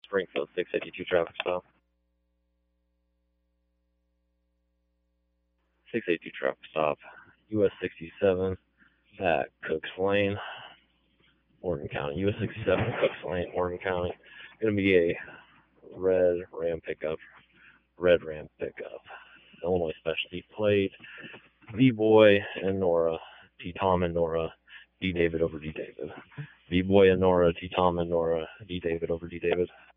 Springfield 682 traffic stop. 682 traffic stop. US 67 at Cooks Lane, Morgan County. US 67 Cooks Lane, Morgan County. Going to be a red Ram pickup. Illinois Specialty plate. V-Boy and Nora. T. Tom and Nora. D. David over D. David. V-Boy and Nora. T. Tom and Nora. D. David over D. David.